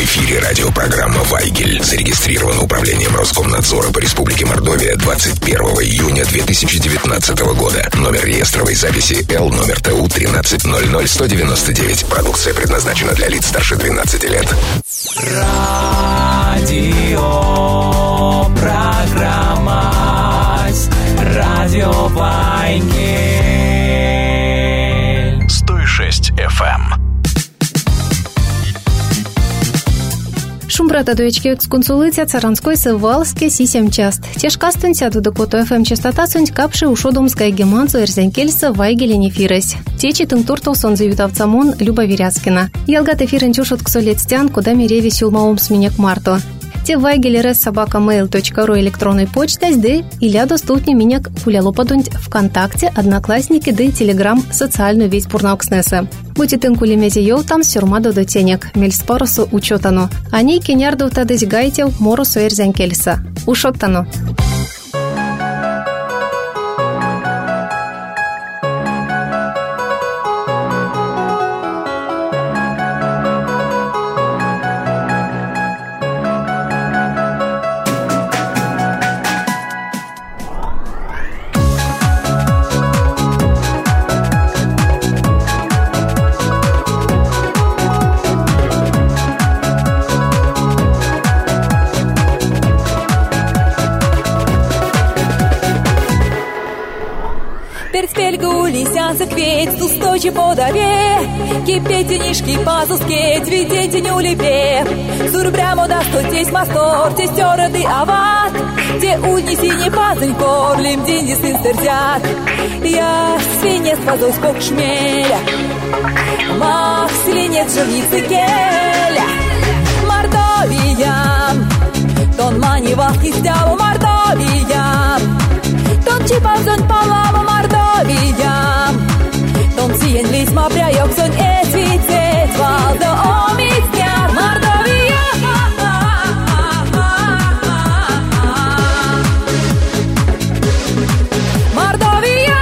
эфире радиопрограмма «Вайгель». Зарегистрирована Управлением Роскомнадзора по Республике Мордовия 21 июня 2019 года. Номер реестровой записи Л, номер ТУ 1300199. Продукция предназначена для лиц старше 12 лет. Радиопрограмма «Радио Вайгель». 106 FM. Шумбрата дуечки эксконсулыция Царанской Сывалске сисем част. Тешкастунся дудокото ФМ частота сунь капши ушодумская геманцу эрзенкельса Вайгеле нефирась. Течи тыңтуртал сон завитавцамон Люба Веряскина. Ялгат эфирен чушут ксолетстян, куда миреви сюлмаум сменек марту. Те Вайгелерес собакамейл.ру электронной почтой сды или доступны меня кулялопадунь ВКонтакте, Одноклассники да Телеграм социальную весь пурнаукснеса. Будьте тынкули мези йол там сюрмадо до тенек, мельспоросу учетану. Они кенярду тадысь гайтел моросу эрзянкельса. Ушоттану. Закветь, устойчив подаве, кипетенишки пазускеть, видетеню лепе. Сурбрямо да стотесь мастор, те стёрады ават, те унеси не пазынькор, лим деньги сын стерзят. Я свинец пазусь кок шмеля, мах свинец жирницы келя. Мордовия, тон мани вахти стяву Мордовия, тон чипазон палаву Мордовия. Ton sien līs mapjājok son esvicēt valda omitsņār Mordovija. Mordovija.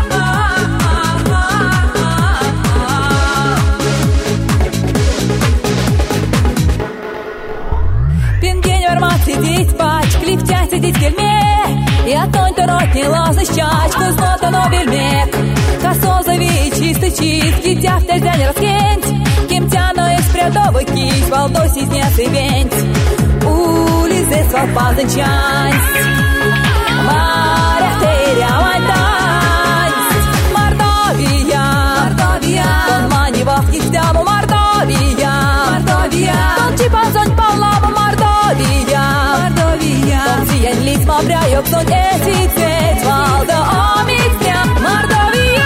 Пингень вармат сидеть пач, клифтя сидеть кельме, и отонь-то ротни лазный щачку, знота новельмек. Косозові чисто чистки, тяфтя зянь раскенть, кемтяно экспрядовый кись, волдоси снятый венть. Улизе свалпазанчансть, маря теря вантансть. Мордовия, тон мани вахти стяму Мордовия. Тон чипазонь палаву Мордовия. Тон сиянь лиц мапряёк сон эсвицет, валда омицня Мордовия.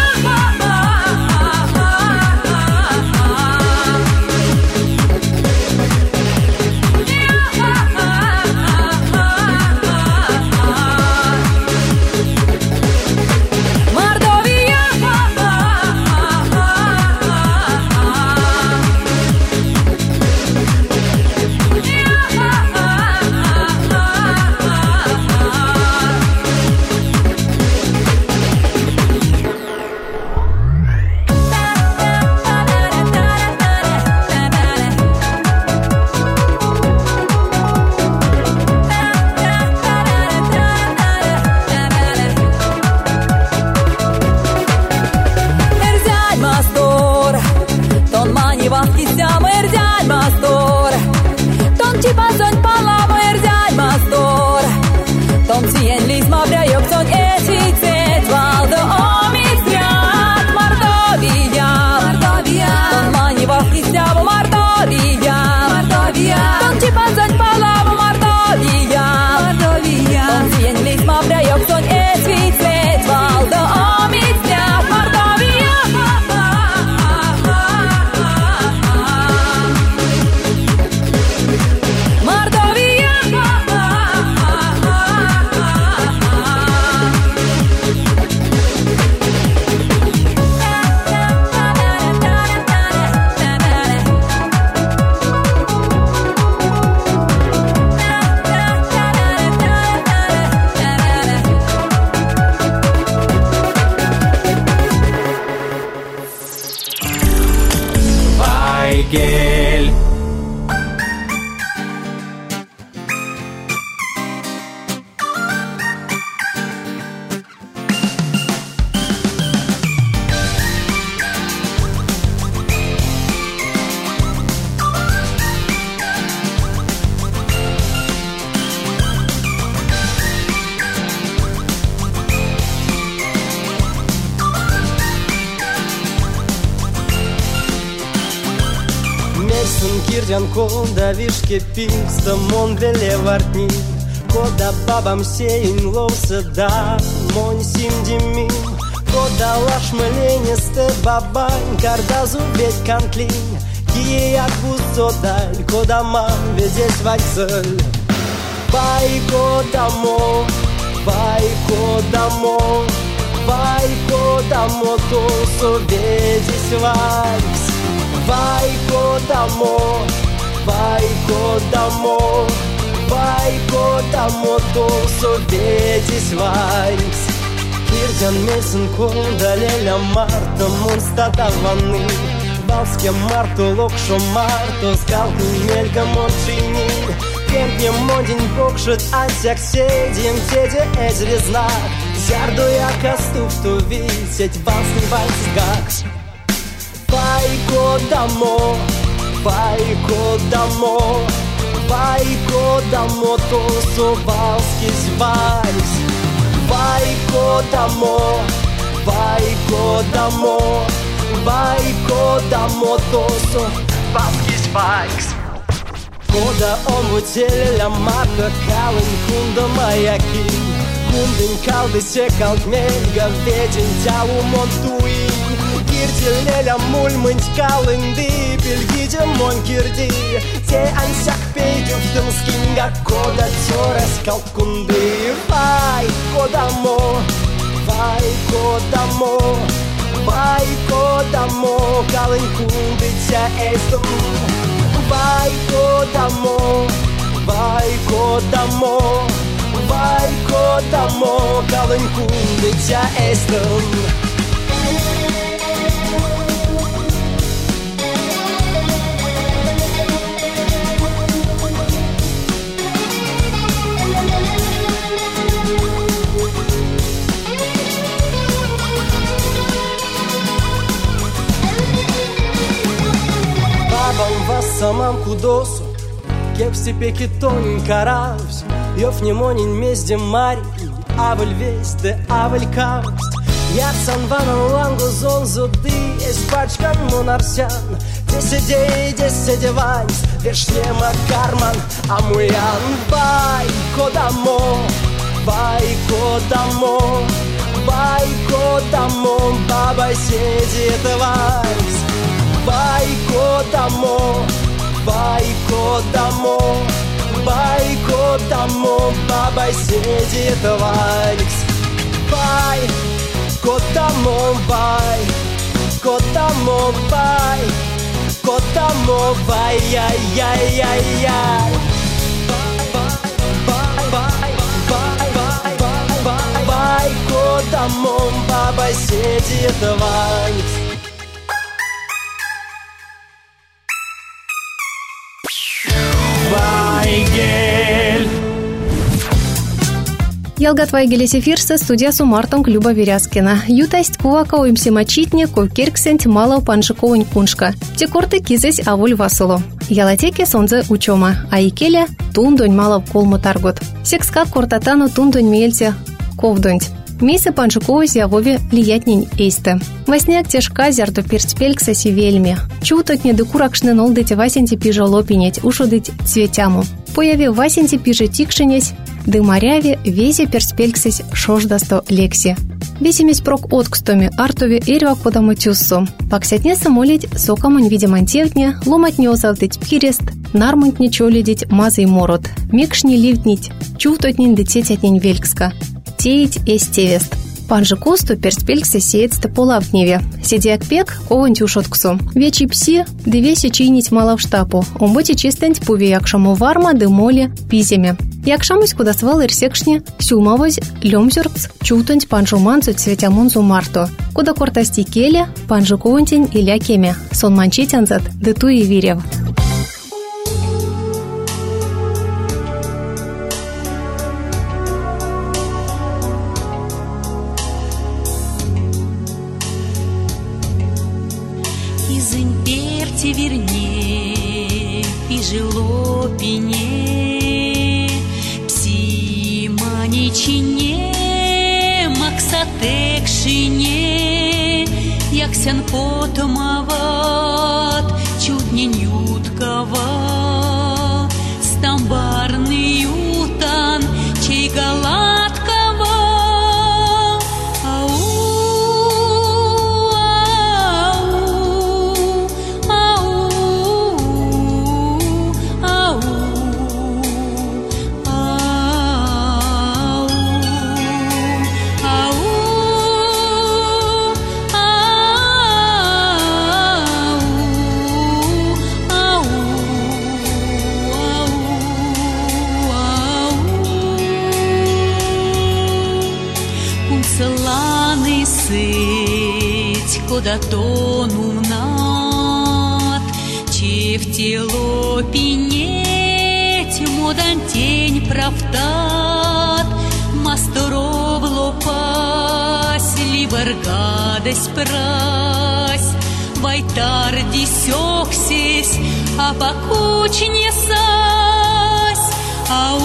Мейсон кирдян колда вишке писта монвеле вартни. Кода бабам сейн ловса да монь симдимим. Кода лаш мленесте бабань кардазу ведь кантлин. Кияк бусодаль кода мам ведесь вальцель. Байко дамо, байко дамо, байко дамо, то соведись вальс. Байко дамо, байко дамо, байко дамо, то соведись вальс. Кирдян Мейсон колда леля марта монстата ванны. Балске марто локшо марто скалку мелька мончини. Кемпне модин бокшит ансяк седим теде эзри знак. Зярду я каступ ту висеть балсни вальс гакс. Байко дамо, байко дамо, байко дамо, то совалскись вальс. Байко дамо, байко дамо, байко дамо, то совалскись вальс. Кода он вутеля марта калын кунда маяки. Кундын калды секал мельга веден тялу монтуи. Киртелеля мульмынь калынды пельгиде мон кирди. Те ансяк пейдю в дымскинга кода тёрес калкунды. Байко дамо, байко дамо, байко дамо, калын кунды тя эстом. Байко дамо, байко дамо, байко дамо, калын кунды тя эстом. Самам кудосу, кепси пеки тонин каравс, йов не монин мезде мари, авель весте, авель кавст. Я санванан лангу зонзуды, эспачкан монарсян, деседе ванс, вершлема карман, амуян. Байко дамо, байко дамо, байко дамо, баба седит ванс. Байко дамо, байко дамо, байко дамо, баба седит вальс. Байко дамо, байко дамо, байко дамо, бай-яй-яй-яй-яй. Байко дамо, баба седит вальс. Вайгель. Ялгат Вайгелес эфирсы студия Сумартонг Люба Веряскина. Ютасть кувака уимси мачитне ко кирксент малов паншиковань куншка. Текорты кизесь авуль васулу. Ялатеке сонзе учома, а икеле тундонь малов колму таргот. Секскат кортатану тундонь мельте ковдонь. Мейсы паншиковой зявове лиятнень эйсте. Васняк тяжка зярду перспелькса сивельме. Чутотне декуракшны нолдете васенти пижа лопинять, ушодыть цветяму. Появе васенти пижа тикшенесь, дымаряве везе перспельксесь шождасто лекси. Весемесь прок откстоми артове эрва кодаму тюссу. Паксятнеса молить сокамонь видимантевтне, ломатне озавдыть пирест, нармонтне чолидить мазый морот. Мекшни ливтнить, чутотнень дететятнень велькска. Теять эстевест. Панжи косту перспельксе сеется полавтневе. Сидяк пек кованть ушотксу. Вечи пси, девеси чинить мала в штапу. Умботи чистенть пуви якшаму варма дымоле пиземе. Якшамусь куда свал ирсекшни, сюмавозь лёмзюркс, чутонть панжу манцу цветямунзу марту. Куда кортасти келе, панжи ковантень иля кеме. Сон манчитянзат, дыту и вирев. Верне и жилопине псиманичине максатекшине яксян потомават чуднень ют лукава, стамбарный утан, чей галадкова. Ау, ау, ау, ау, Сланый сыть, куда тону над, че в тело пинеть, модан тень правдат, мастеров лопась, ливар гадость прась, вайтар десёксись, а покуч не сась, ау.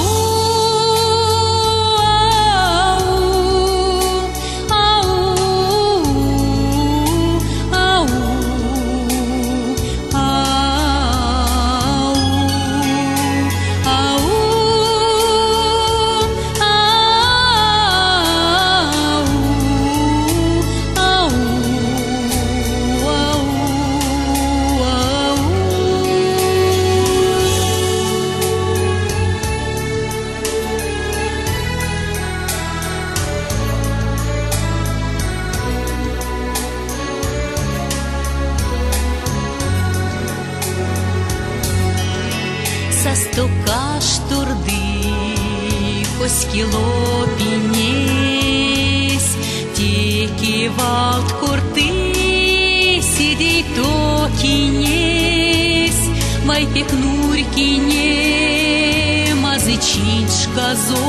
Састукаш турды, коскило пинесь, теки валт курты, сидей то кинесь, вай пекнур кине, мазычиншка зо,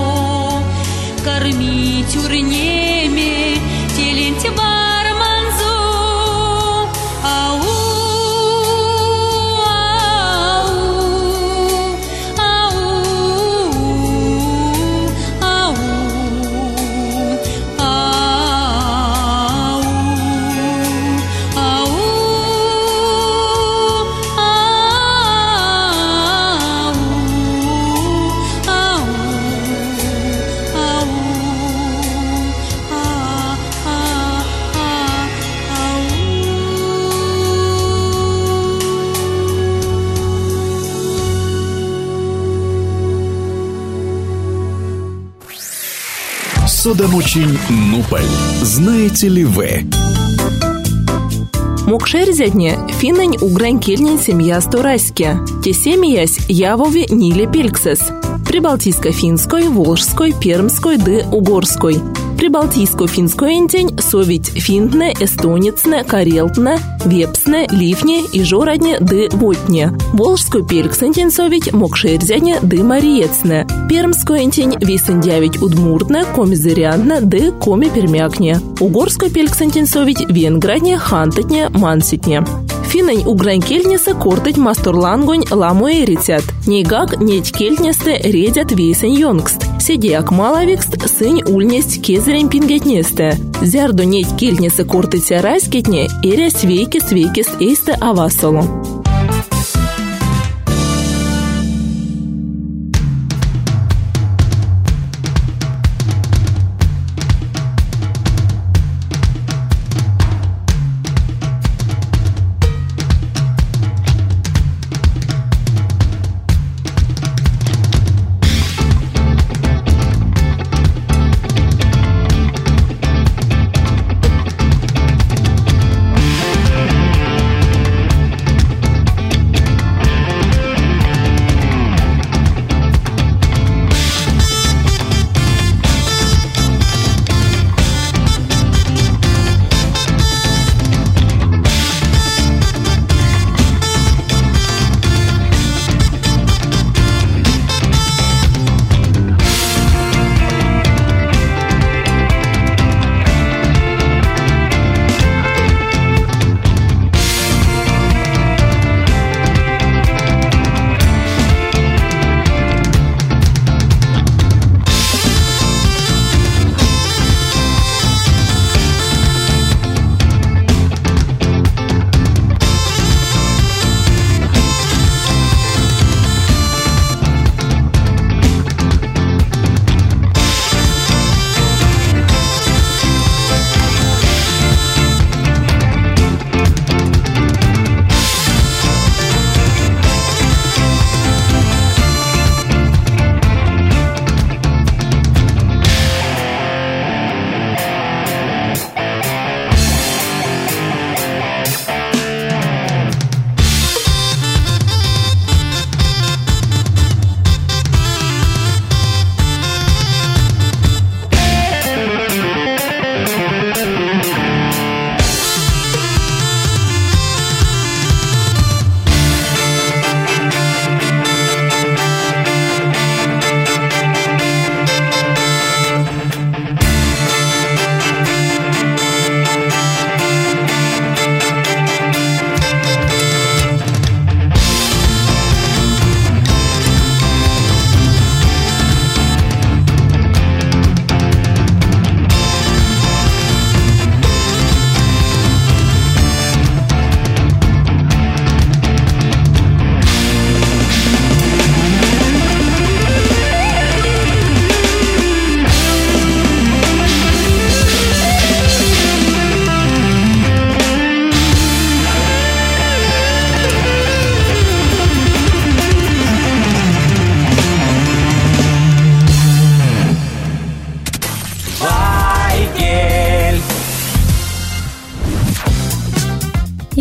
кормить урнеме, теленте барманзо, ау. Судомучень Нуполь. Знаете ли вы? Мокшерзятне финнень угрань кельнин семья Сторайске. Те семьясь явове Ниле Пельксес. Прибалтийско-финской, Волжской, Пермской да Угорской. Прибалтийско-финской интень совить финтне, эстонецне, карелтне, вепсне, ливне и жородне да вотне. Волжской пельксентень совить мокшерзятне да мариецне. Пермской интень весендявить удмуртне, комизырянтне да коми-пермякне. Угорской пельксентень совить венградне, хантетне, манситне. Финнень угрань кельнесе кортыть масторлангонь ламуэ рецят. Нейгак неть кельтнесте редят весень йонгст. Седеяк малавикст сынь ульнесть кезерень пингетнесте. Зярду неть кельтнесе кортыться райскетне эря свейкест эйсте авасолу.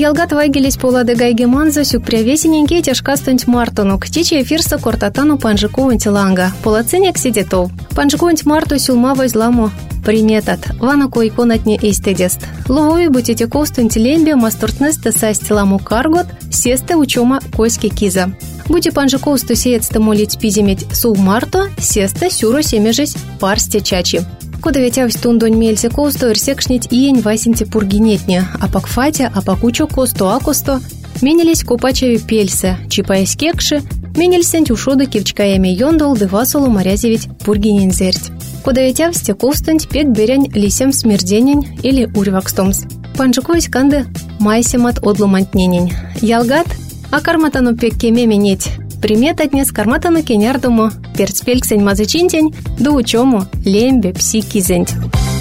Ялгат вайгелись полады гайги манза сюкпрявесененьке тяжкастунть мартонук. Тече эфирса кортатану панжиковынть ланга. Полацинек сидетов. Панжиковынть марту сюлма возламу. Приметат. Вана койконатне эстедест. Ловой бутите костунть лембе мастуртнесте састиламу каргот. Сесте учома койски киза. Бути панжиковсту сеецте молить пизимить сул марто. Сесте сюро семежись парсте чачи. Кода ветявсь тундонь мельсе косто ирсекшнить иень васенте пургинетне, а пакфате, а пакучо косто акосто, менились купачеви пельсе, чипаясь кекши, менильсень ушода кивчкаями йондол дывасулу морязевить пургинензерть. Кода ветявсте костонь пек берянь лисем смерденень или урвакстомс. Панжиковись канды майсемат одлумантненень. Ялгат, а карматану пек кеме менеть. Приметатне с карматану кенярдому, перцпельксень мазычинтень, да учому лембе псикизенть.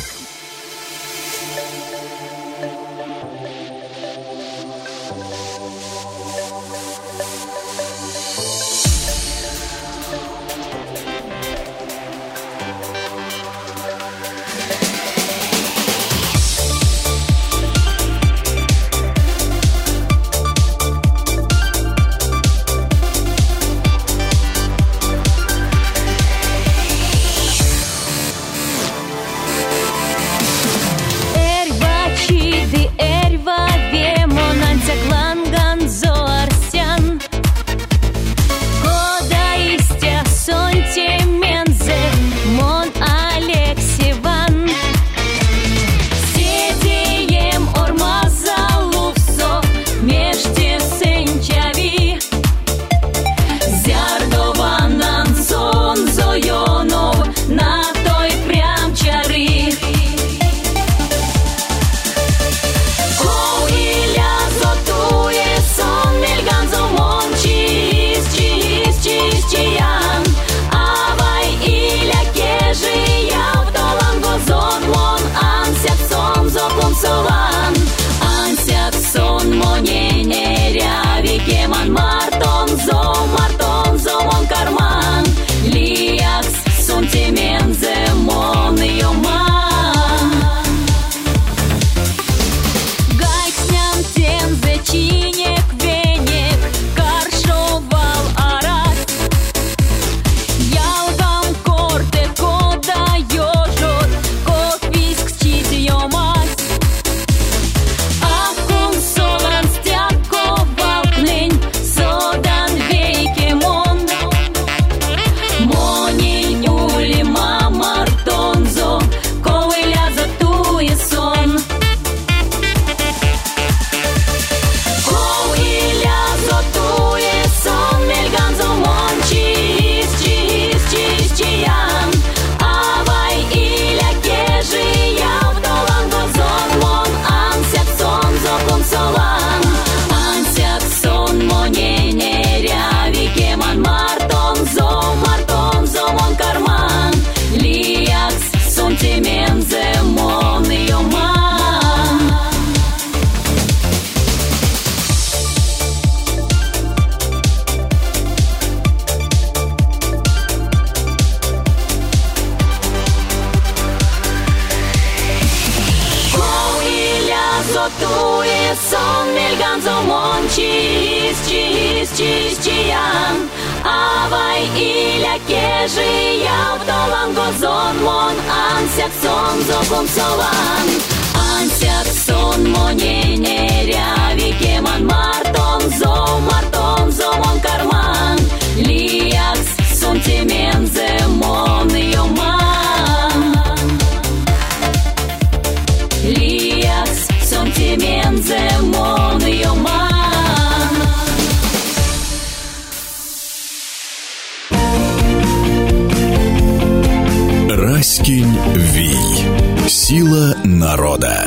Раськень Вий. Сила народа.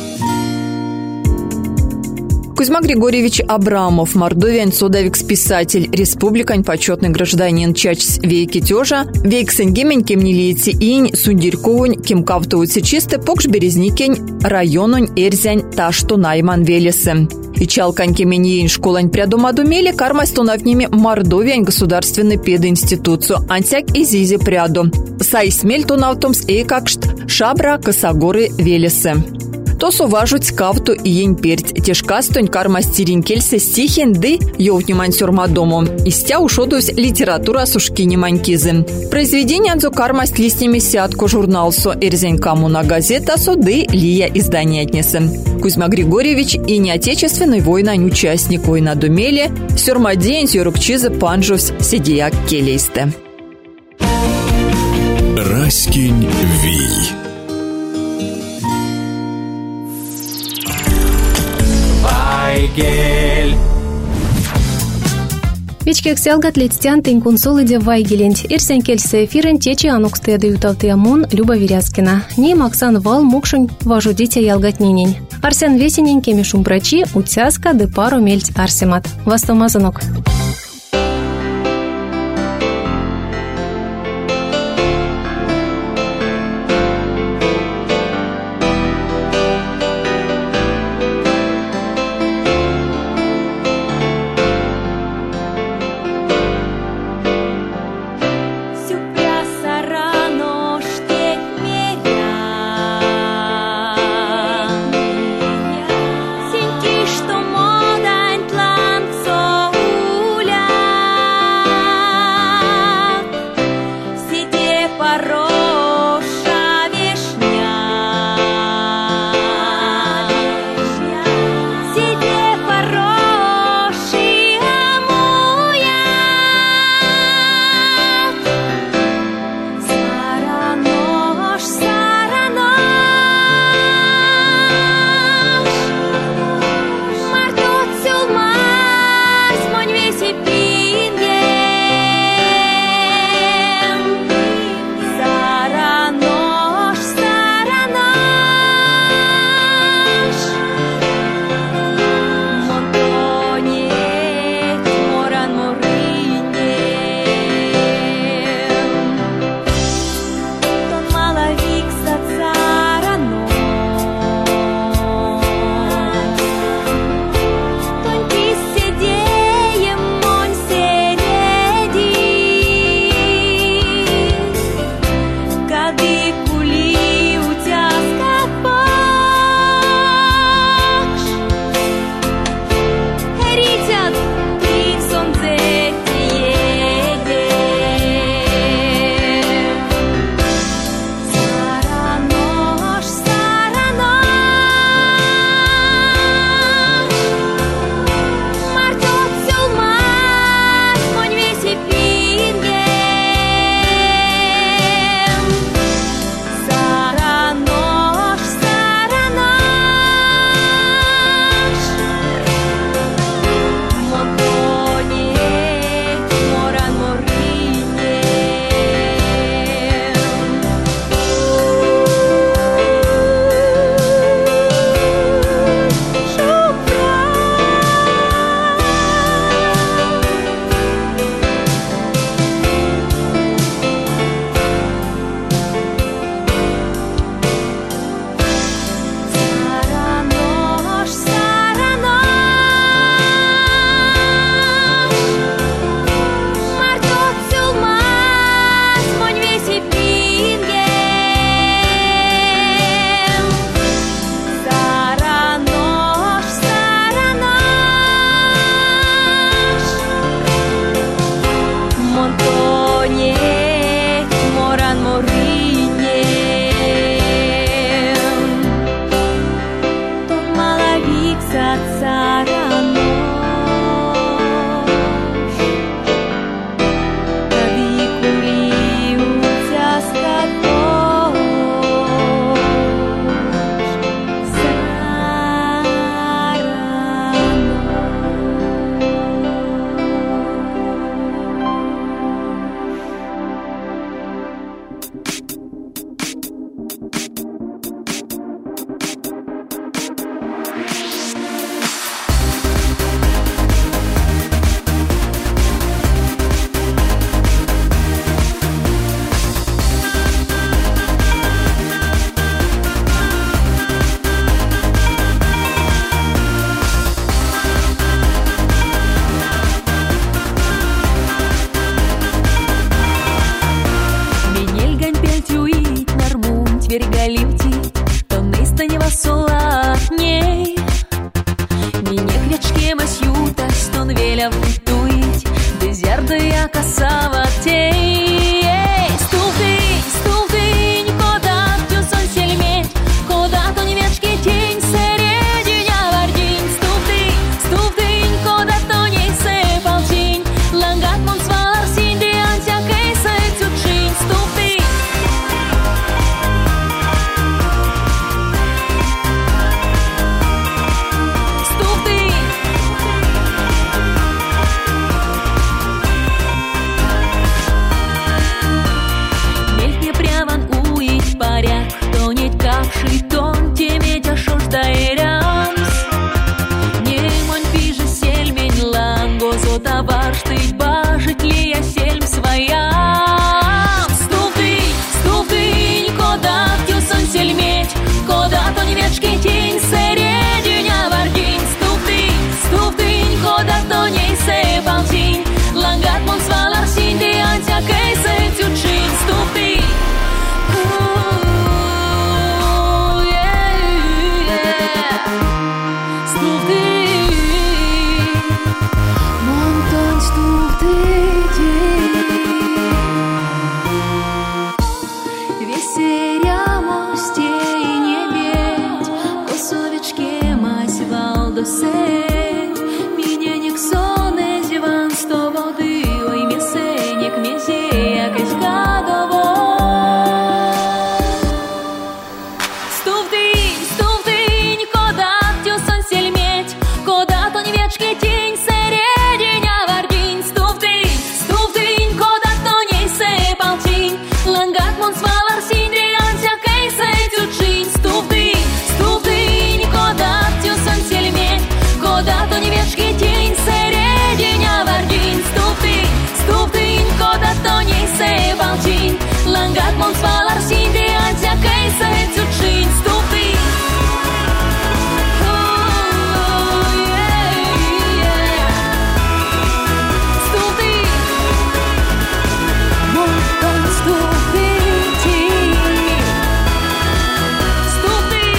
Кузьма Григорьевич Абрамов, мордовян, судовик-писатель, республикань, почетный гражданин Чачс вейки тёжа, вейк сенгемень кемнилиети инь, сундирковунь, кемкавтуути чисты, покш березникень, районунь, эрзянь, ташту найман велесы. И чалкань кеменьин школань прядумаду мели, кармай стунавними мордовян государственный пединституцию, антяк и зизи пряду. Сай смель тунавтумс и какшт, шабра, косогоры, велесы. То суважуть кавту и ень перть. Тешкастонь кармастерин кельсе стихен ды ёвтнюмань сюрмадому. Истя ушодусь литература сушкини манькизы. Произведение дзо кармасть листнями сятку журналсо эрзень коммуна газета соды лия издание отнесы. Кузьма Григорьевич и неотечественный войнань участник война думели, сюрмадень сюрукчизы панжусь сидеяк келейсте. Раськинь Вий. Вайгель. Вечкек сялгат летстян тень консолиде Вайгелент. Эрсен кельсе эфирен течи анукстеды юталтыямон Люба Веряскина. Не Максан Вал мукшунь важу дитя ялгатнинень. Арсен Весенень кемешум брачи уцяска де пару мельц арсемат. Вастомазанок. Что модань тланцо уля зердая косава тей. Ступдень, кода тю сон сельметь, кода то невешки тень серединя вардень. Ступдень, кода то не сепал тень, лангат мон свалар синди антя кейсе тючень. Ступдень. Шитон темет ошождаерямс. Не монь пиже сельмень ланго зотавар штыть бажить ли я сельм своя. Ступдень, кода тюсон сельметь, кода то невешки тень серединя вардень. Ступдень, кода то не сепал тень, лангат мон свалар синди антя кейсе тючень. Ступдень. Langat mons valar sinde antia кейсе тючень. Ступдень. Ступдень. Монтон ступдень. Ступдень.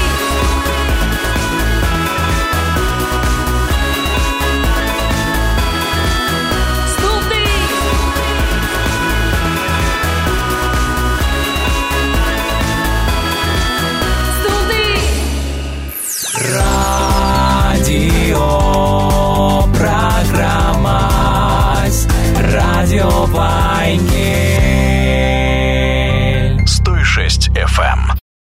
Программа Радио Вайгель.